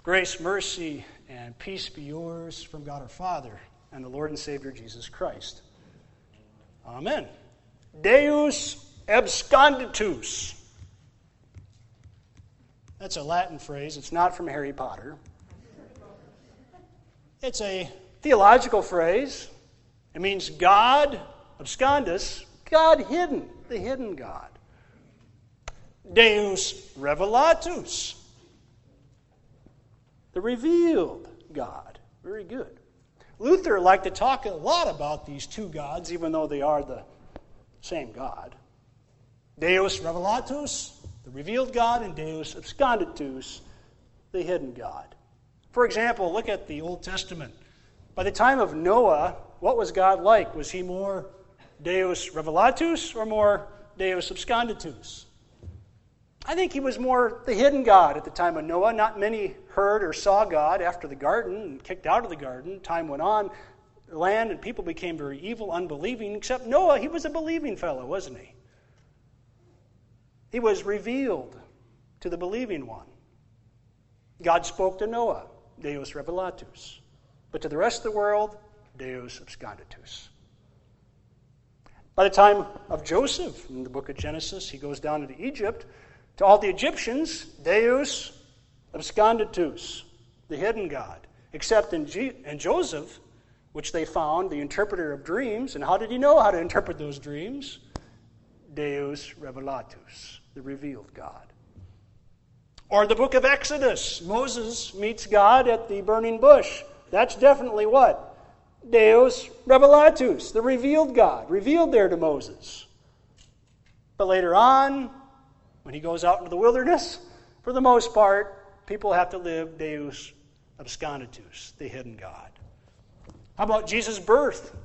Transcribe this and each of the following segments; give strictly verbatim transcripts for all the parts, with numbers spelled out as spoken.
Grace, mercy, and peace be yours from God our Father and the Lord and Savior Jesus Christ. Amen. Deus absconditus. That's a Latin phrase. It's not from Harry Potter. It's a theological phrase. It means God, abscondus, God hidden, the hidden God. Deus revelatus, the revealed God. Very good. Luther liked to talk a lot about these two gods, even though they are the same God. Deus revelatus, the revealed God, and Deus absconditus, the hidden God. For example, look at the Old Testament. By the time of Noah, what was God like? Was he more Deus revelatus or more Deus absconditus? I think he was more the hidden God at the time of Noah. Not many heard or saw God after the garden and kicked out of the garden. Time went on. The land and people became very evil, unbelieving, except Noah. He was a believing fellow, wasn't he? He was revealed to the believing one. God spoke to Noah, Deus revelatus. But to the rest of the world, Deus absconditus. By the time of Joseph, in the book of Genesis, he goes down into Egypt. To all the Egyptians, Deus absconditus, the hidden God. Except in, G- in Joseph, which they found, the interpreter of dreams. And how did he know how to interpret those dreams? Deus revelatus, the revealed God. Or the book of Exodus. Moses meets God at the burning bush. That's definitely what? Deus revelatus, the revealed God, revealed there to Moses. But later on, when he goes out into the wilderness, for the most part, people have to live Deus absconditus, the hidden God. How about Jesus' birth?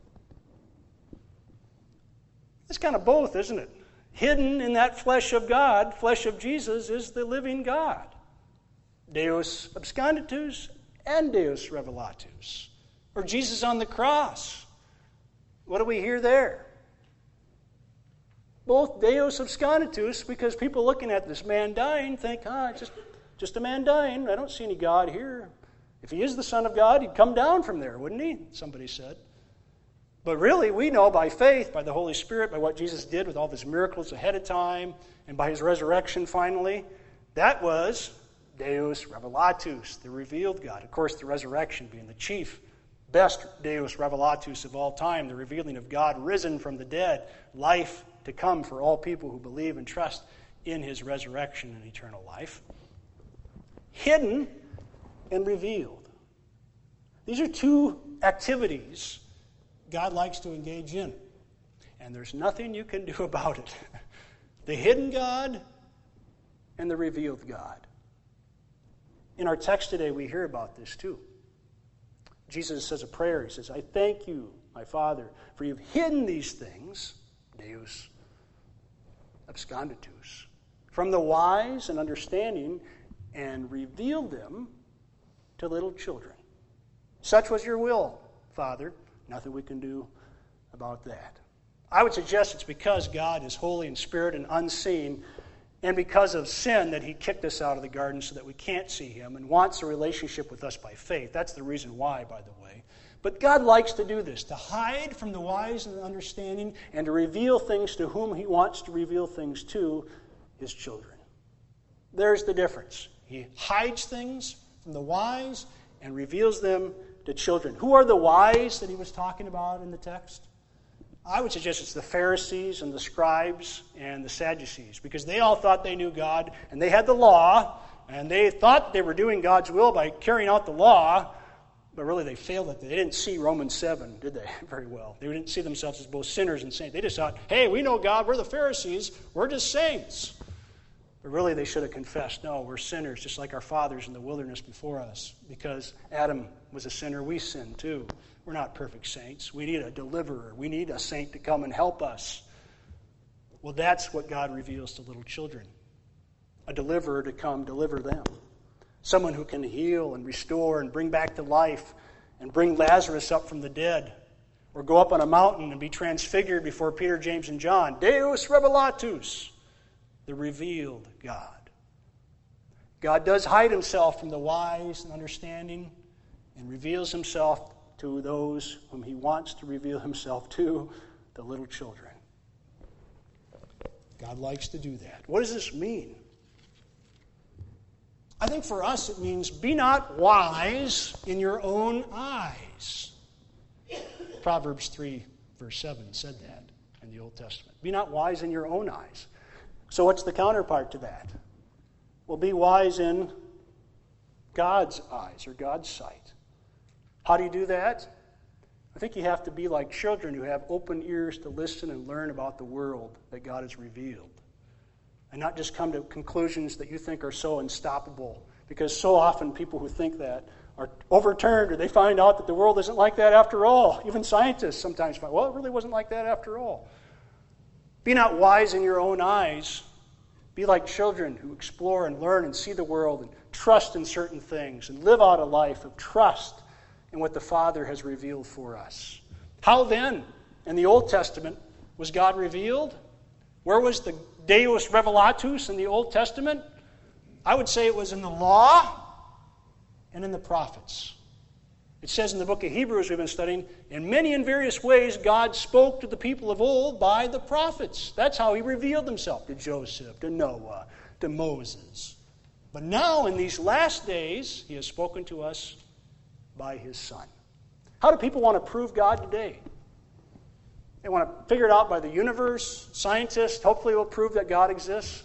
It's kind of both, isn't it? Hidden in that flesh of God, flesh of Jesus, is the living God. Deus absconditus and Deus revelatus. Or Jesus on the cross. What do we hear there? Both Deus absconditus, because people looking at this man dying think, ah, it's just, just a man dying. I don't see any God here. If he is the Son of God, he'd come down from there, wouldn't he? Somebody said. But really, we know by faith, by the Holy Spirit, by what Jesus did with all of his miracles ahead of time, and by his resurrection finally, that was Deus revelatus, the revealed God. Of course, the resurrection being the chief, best Deus revelatus of all time, the revealing of God risen from the dead, life to come for all people who believe and trust in his resurrection and eternal life. Hidden and revealed. These are two activities God likes to engage in. And there's nothing you can do about it. The hidden God and the revealed God. In our text today, we hear about this too. Jesus says a prayer. He says, I thank you, my Father, for you've hidden these things, Deus absconditus, from the wise and understanding, and revealed them to little children. Such was your will, Father. Nothing we can do about that. I would suggest it's because God is holy in spirit and unseen, and because of sin that he kicked us out of the garden so that we can't see him and wants a relationship with us by faith. That's the reason why, by the way. But God likes to do this, to hide from the wise and the understanding and to reveal things to whom he wants to reveal things to, his children. There's the difference. He hides things from the wise and reveals them to children. Who are the wise that he was talking about in the text? I would suggest it's the Pharisees and the scribes and the Sadducees, because they all thought they knew God, and they had the law, and they thought they were doing God's will by carrying out the law, but really they failed at it. They didn't see Romans seven, did they, very well. They didn't see themselves as both sinners and saints. They just thought, hey, we know God, we're the Pharisees, we're just saints. But really they should have confessed, no, we're sinners, just like our fathers in the wilderness before us. Because Adam was a sinner, we sinned too. We're not perfect saints. We need a deliverer. We need a saint to come and help us. Well, that's what God reveals to little children. A deliverer to come deliver them. Someone who can heal and restore and bring back to life and bring Lazarus up from the dead. Or go up on a mountain and be transfigured before Peter, James, and John. Deus revelatus, the revealed God. God does hide himself from the wise and understanding and reveals himself to those whom he wants to reveal himself to, the little children. God likes to do that. What does this mean? I think for us it means be not wise in your own eyes. Proverbs three, verse seven said that in the Old Testament. Be not wise in your own eyes. So what's the counterpart to that? Well, be wise in God's eyes or God's sight. How do you do that? I think you have to be like children who have open ears to listen and learn about the world that God has revealed. And not just come to conclusions that you think are so unstoppable. Because so often people who think that are overturned, or they find out that the world isn't like that after all. Even scientists sometimes find, well, it really wasn't like that after all. Be not wise in your own eyes. Be like children who explore and learn and see the world and trust in certain things and live out a life of trust in what the Father has revealed for us. How then, in the Old Testament, was God revealed? Where was the Deus Revelatus in the Old Testament? I would say it was in the law and in the prophets. It says in the book of Hebrews we've been studying, in many and various ways God spoke to the people of old by the prophets. That's how he revealed himself to Joseph, to Noah, to Moses. But now in these last days he has spoken to us by his Son. How do people want to prove God today? They want to figure it out by the universe. Scientists hopefully will prove that God exists.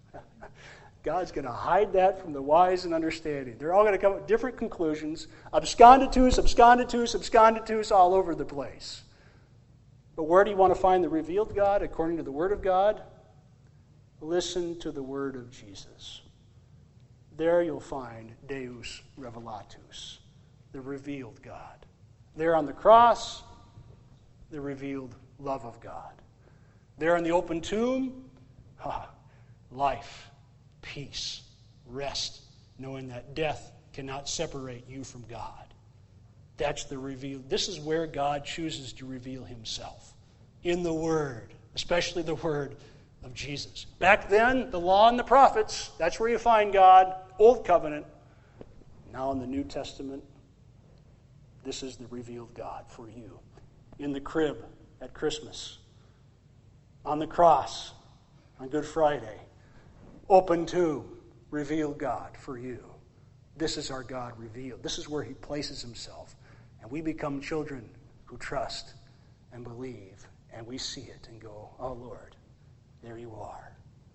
God's going to hide that from the wise and understanding. They're all going to come with different conclusions. Absconditus, absconditus, absconditus all over the place. But where do you want to find the revealed God according to the Word of God? Listen to the Word of Jesus. There you'll find Deus Revelatus, the revealed God. There on the cross, the revealed love of God. There in the open tomb, ah, life. Peace, rest, knowing that death cannot separate you from God. That's the reveal. This is where God chooses to reveal himself. In the Word, especially the Word of Jesus. Back then, the law and the prophets, that's where you find God, Old Covenant. Now in the New Testament, this is the revealed God for you. In the crib at Christmas, on the cross, on Good Friday, open tomb, revealed God for you. This is our God revealed. This is where he places himself. And we become children who trust and believe. And we see it and go, oh Lord, there you are.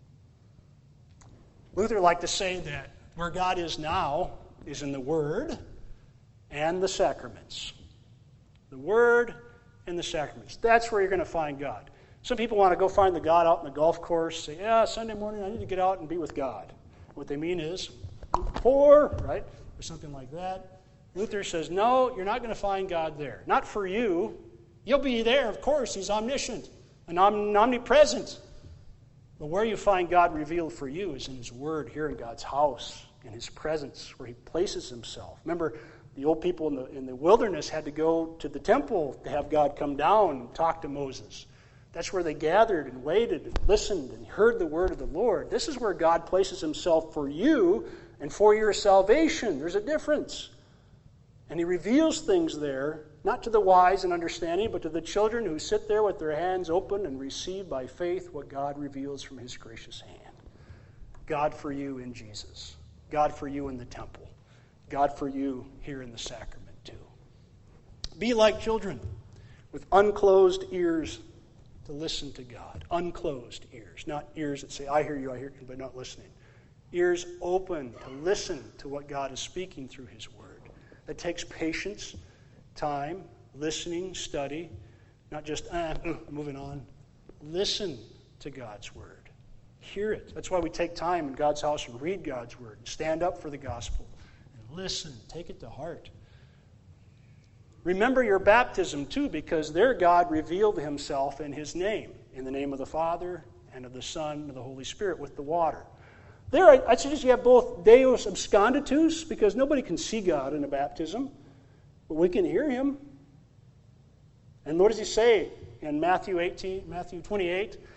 Luther liked to say that where God is now is in the Word and the sacraments. The Word and the sacraments. That's where you're going to find God. Some people want to go find the God out in the golf course, say, yeah, Sunday morning I need to get out and be with God. What they mean is, poor, right? Or something like that. Luther says, no, you're not going to find God there. Not for you. You'll be there, of course. He's omniscient and omnipresent. But where you find God revealed for you is in his Word, here in God's house, in his presence, where he places himself. Remember, the old people in the, in the wilderness had to go to the temple to have God come down and talk to Moses. That's where they gathered and waited and listened and heard the word of the Lord. This is where God places himself for you and for your salvation. There's a difference. And he reveals things there, not to the wise and understanding, but to the children who sit there with their hands open and receive by faith what God reveals from his gracious hand. God for you in Jesus. God for you in the temple. God for you here in the sacrament too. Be like children with unclosed ears to listen to God. Unclosed ears. Not ears that say, I hear you, I hear you, but not listening. Ears open to listen to what God is speaking through his Word. That takes patience, time, listening, study. Not just, ah, moving on. Listen to God's Word. Hear it. That's why we take time in God's house and read God's Word. And stand up for the gospel. And listen. Take it to heart. Remember your baptism, too, because there God revealed himself in his name, in the name of the Father and of the Son and of the Holy Spirit with the water. There, I, I suggest you have both Deus absconditus, because nobody can see God in a baptism, but we can hear him. And what does he say in Matthew eighteen, Matthew twenty-eight?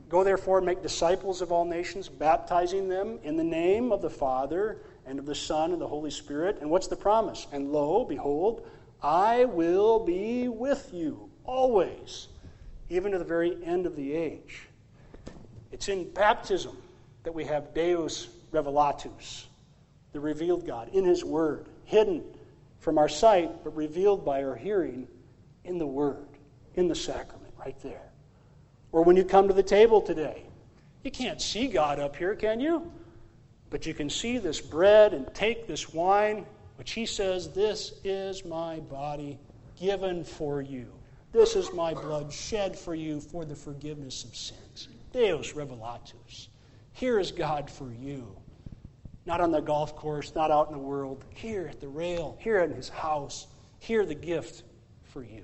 Go therefore and make disciples of all nations, baptizing them in the name of the Father and of the Son and the Holy Spirit. And what's the promise? And lo, behold, I will be with you always, even to the very end of the age. It's in baptism that we have Deus Revelatus, the revealed God, in His Word, hidden from our sight, but revealed by our hearing in the Word, in the sacrament, right there. Or when you come to the table today, you can't see God up here, can you? But you can see this bread and take this wine, which He says, this is my body given for you. This is my blood shed for you for the forgiveness of sins. Deus Revelatus. Here is God for you. Not on the golf course, not out in the world. Here at the rail, here in His house. Here the gift for you.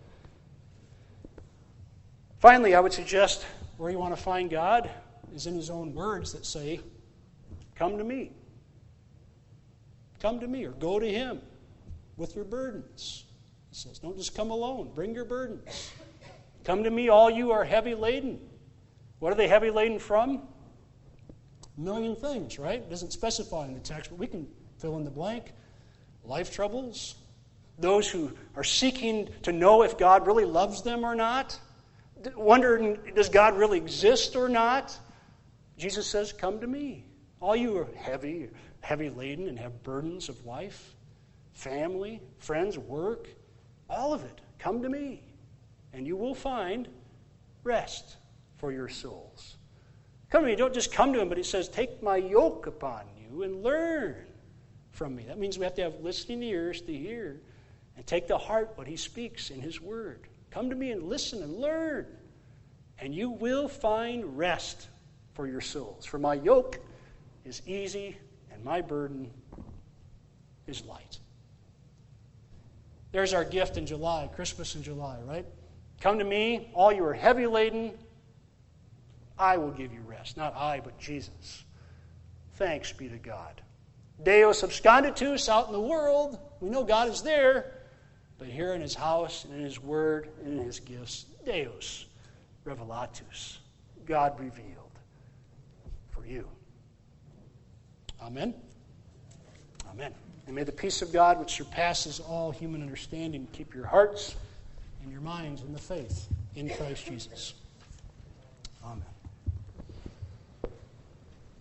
Finally, I would suggest where you want to find God is in His own words that say, come to me. Come to me, or go to Him with your burdens. He says, don't just come alone. Bring your burdens. Come to me, all you are heavy laden. What are they heavy laden from? A million things, right? It doesn't specify in the text, but we can fill in the blank. Life troubles. Those who are seeking to know if God really loves them or not. Wondering, does God really exist or not? Jesus says, come to me. All you are heavy, heavy laden and have burdens of life, family, friends, work, all of it, come to me. And you will find rest for your souls. Come to me. Don't just come to Him, but He says, take my yoke upon you and learn from me. That means we have to have listening ears to hear and take to heart what He speaks in His Word. Come to me and listen and learn, and you will find rest for your souls. For my yoke is easy, and my burden is light. There's our gift in July, Christmas in July, right? Come to me, all you are heavy laden, I will give you rest. Not I, but Jesus. Thanks be to God. Deus absconditus out in the world. We know God is there. But here in His house, and in His Word, and in His gifts, Deus Revelatus, God revealed for you. Amen? Amen. And may the peace of God, which surpasses all human understanding, keep your hearts and your minds in the faith in Christ Jesus. Amen.